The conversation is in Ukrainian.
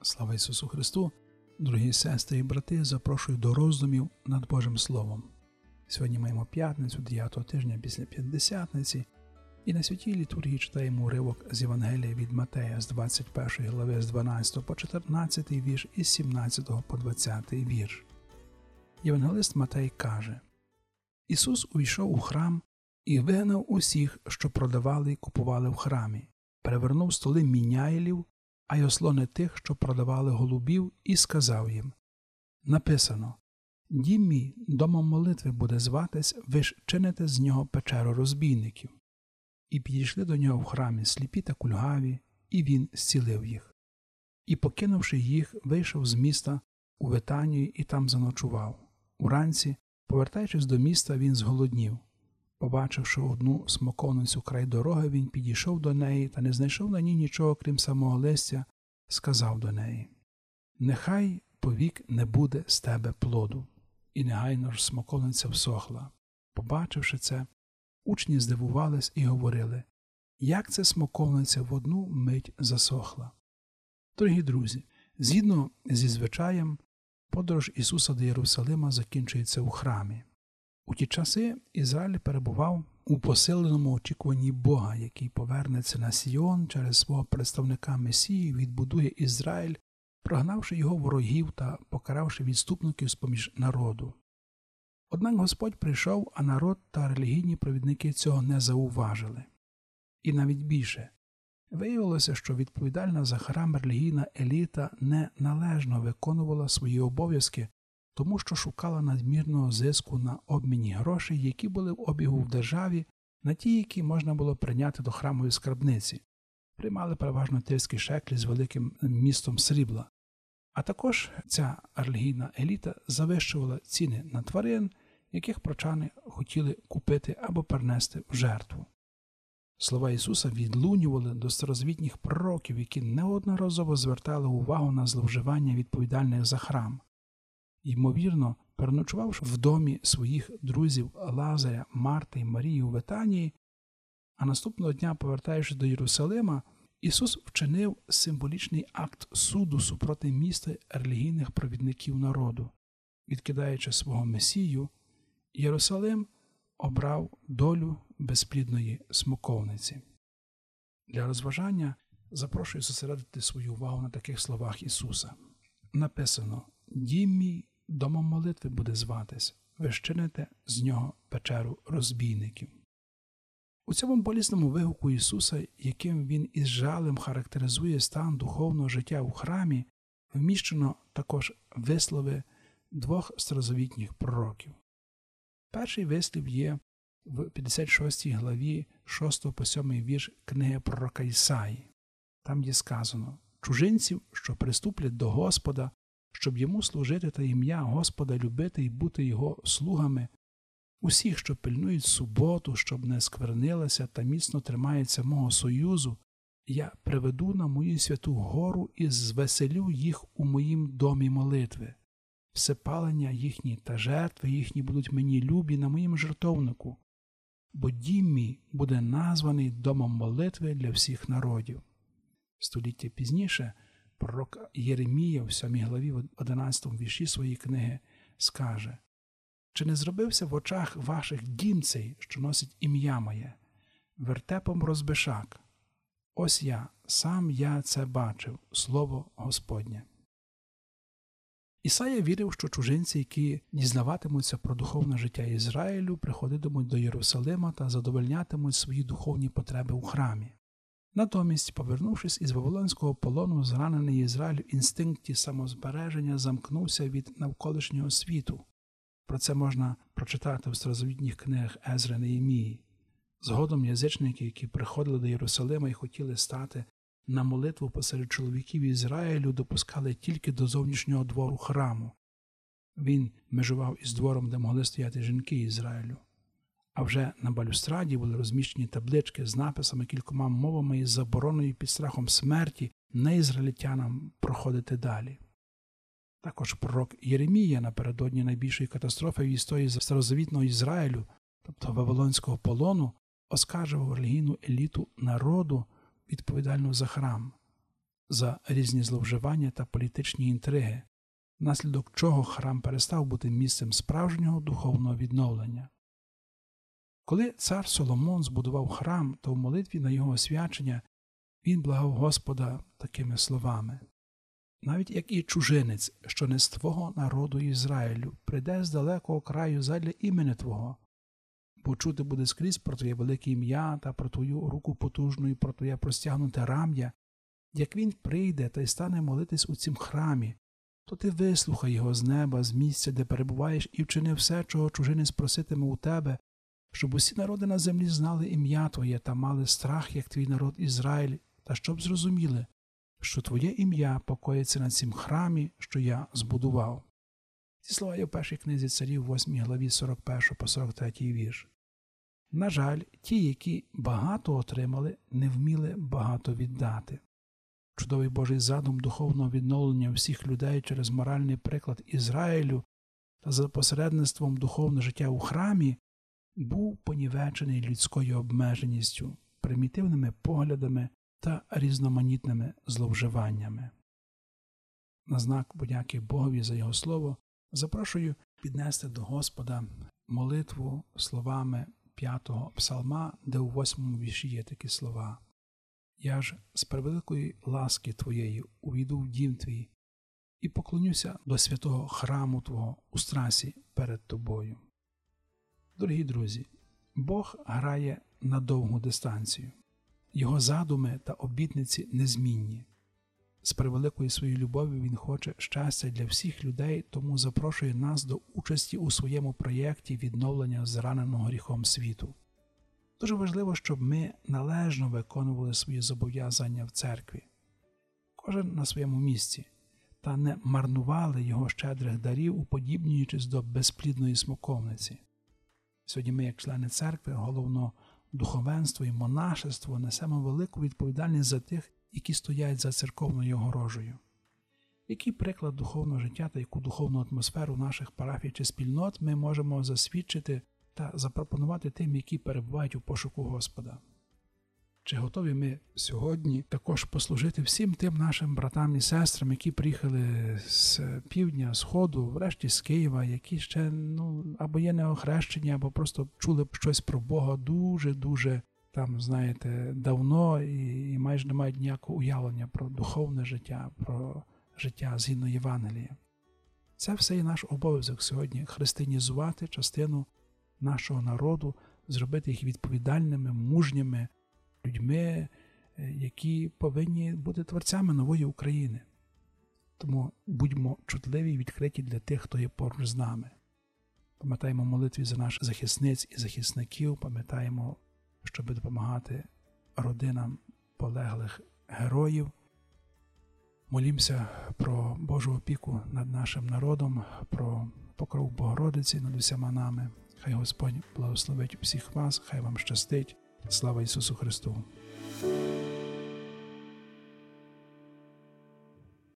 Слава Ісусу Христу! Дорогі сестри і брати, запрошую до роздумів над Божим Словом. Сьогодні маємо п'ятницю, 9-го тижня після П'ятдесятниці, і на святій літургії читаємо уривок з Євангелія від Матея з 21 глави з 12 по 14 вірш і з 17 по 20 вірш. Євангелист Матей каже: «Ісус увійшов у храм і вигнав усіх, що продавали і купували в храмі, перевернув столи міняїлів, а й ослони тих, що продавали голубів, і сказав їм: написано, дім мій домом молитви буде зватись, ви ж чините з нього печеру розбійників. І підійшли до нього в храмі сліпі та кульгаві, і він зцілив їх. І, покинувши їх, вийшов з міста у Витанію і там заночував. Уранці, повертаючись до міста, він зголоднів. Побачивши одну смоковницю край дороги, він підійшов до неї та не знайшов на ній нічого, крім самого листя, сказав до неї: нехай повік не буде з тебе плоду. І негайно ж смоковниця всохла. Побачивши це, учні здивувались і говорили: як це смоковниця в одну мить засохла? Дорогі друзі, згідно зі звичаєм, подорож Ісуса до Єрусалима закінчується у храмі. У ті часи Ізраїль перебував у посиленому очікуванні Бога, який повернеться на Сіон через свого представника Месії, відбудує Ізраїль, прогнавши його ворогів та покаравши відступників з-поміж народу. Однак Господь прийшов, а народ та релігійні провідники цього не зауважили. І навіть більше. Виявилося, що відповідальна за храм релігійна еліта неналежно виконувала свої обов'язки, тому що шукала надмірного зиску на обміні грошей, які були в обігу в державі, на ті, які можна було прийняти до храмової скарбниці. Приймали переважно тирські шеклі з великим містом срібла. А також ця релігійна еліта завищувала ціни на тварин, яких прочани хотіли купити або перенести в жертву. Слова Ісуса відлунювали до старозавітніх пророків, які неодноразово звертали увагу на зловживання відповідальних за храм. Ймовірно, переночувавши в домі своїх друзів Лазаря, Марти і Марії у Витанії, а наступного дня, повертаючись до Єрусалима, Ісус вчинив символічний акт суду супроти міста релігійних провідників народу. Відкидаючи свого Месію, Єрусалим обрав долю безплідної смоковниці. Для розважання запрошую зосередити свою увагу на таких словах Ісуса. Написано: «Дім мій домом молитви буде зватись, ви ж чините з нього печеру розбійників». У цьому болісному вигуку Ісуса, яким Він із жалем характеризує стан духовного життя у храмі, вміщено також вислови двох старозавітніх пророків. Перший вислів є в 56 главі 6 по 7 вірш книги пророка Ісаї. Там є сказано: «Чужинців, що приступлять до Господа, щоб йому служити та ім'я Господа любити і бути його слугами, усіх, що пильнують суботу, щоб не сквернилася та міцно тримаються мого союзу, я приведу на мою святу гору і звеселю їх у моїм домі молитви. Всепалення їхні та жертви їхні будуть мені любі на моїм жертовнику, бо дім мій буде названий домом молитви для всіх народів». Століття пізніше пророк Єремія в 7 главі 11 вірші своєї книги скаже: «Чи не зробився в очах ваших дім цей, що носить ім'я моє, вертепом розбишак? Ось я, сам я це бачив, слово Господнє». Ісая вірив, що чужинці, які дізнаватимуться про духовне життя Ізраїлю, приходитимуть до Єрусалима та задовольнятимуть свої духовні потреби у храмі. Натомість, повернувшись із Вавилонського полону, зранений Ізраїль в інстинкті самозбереження замкнувся від навколишнього світу. Про це можна прочитати в старозавітніх книгах Езри, Неємії. Згодом язичники, які приходили до Єрусалима і хотіли стати на молитву посеред чоловіків Ізраїлю, допускали тільки до зовнішнього двору храму. Він межував із двором, де могли стояти жінки Ізраїлю. А вже на балюстраді були розміщені таблички з написами кількома мовами і забороною під страхом смерті неізраїльтянам проходити далі. Також пророк Єремія напередодні найбільшої катастрофи в історії старозавітного Ізраїлю, тобто Вавилонського полону, оскаржував релігійну еліту народу, відповідальну за храм. за різні зловживання та політичні інтриги, внаслідок чого храм перестав бути місцем справжнього духовного відновлення. Коли цар Соломон збудував храм, то в молитві на його освячення він благав Господа такими словами: «Навіть як і чужинець, що не з твого народу Ізраїлю, прийде з далекого краю задля імені Твого, бо чути буде скрізь про Твоє велике ім'я та про Твою руку потужну і про Твоє простягнуте рам'я. Як він прийде та й стане молитись у цім храмі, то ти вислухай його з неба, з місця, де перебуваєш, і вчини все, чого чужинець проситиме у тебе, щоб усі народи на землі знали ім'я Твоє та мали страх, як твій народ Ізраїль, та щоб зрозуміли, що Твоє ім'я покоїться на цім храмі, що я збудував». Ці слова є в першій книзі царів, 8 главі 41 по 43 вірш. На жаль, ті, які багато отримали, не вміли багато віддати. Чудовий Божий задум духовного відновлення всіх людей через моральний приклад Ізраїлю та за посередництвом духовного життя у храмі був понівечений людською обмеженістю, примітивними поглядами та різноманітними зловживаннями. На знак подяки Богові за Його слово запрошую піднести до Господа молитву словами 5-го псалма, де у 8-му вірші є такі слова: «Я ж з превеликої ласки Твоєї увійду в дім Твій і поклонюся до святого храму Твого у страсі перед Тобою». Дорогі друзі, Бог грає на довгу дистанцію. Його задуми та обітниці незмінні. З превеликої своєї любові Він хоче щастя для всіх людей, тому запрошує нас до участі у своєму проєкті відновлення зраненого гріхом світу. Дуже важливо, щоб ми належно виконували свої зобов'язання в церкві, кожен на своєму місці, та не марнували Його щедрих дарів, уподібнюючись до безплідної смоковниці. Сьогодні ми, як члени церкви, головно духовенство і монашество, несемо велику відповідальність за тих, які стоять за церковною огорожею. Який приклад духовного життя та яку духовну атмосферу наших парафій чи спільнот ми можемо засвідчити та запропонувати тим, які перебувають у пошуку Господа? Чи готові ми сьогодні також послужити всім тим нашим братам і сестрам, які приїхали з півдня, сходу, врешті з Києва, які ще або є неохрещені, або просто чули щось про Бога дуже-дуже там, знаєте, давно і майже не мають ніякого уявлення про духовне життя, про життя згідно Євангелія? Це все є наш обов'язок сьогодні – християнізувати частину нашого народу, зробити їх відповідальними, мужніми людьми, які повинні бути творцями нової України. Тому будьмо чутливі і відкриті для тих, хто є поруч з нами. Пам'ятаємо молитві за наших захисниць і захисників, пам'ятаємо, щоб допомагати родинам полеглих героїв. Молімося про Божу опіку над нашим народом, про покров Богородиці над усіма нами. Хай Господь благословить всіх вас, хай вам щастить. Слава Ісусу Христу!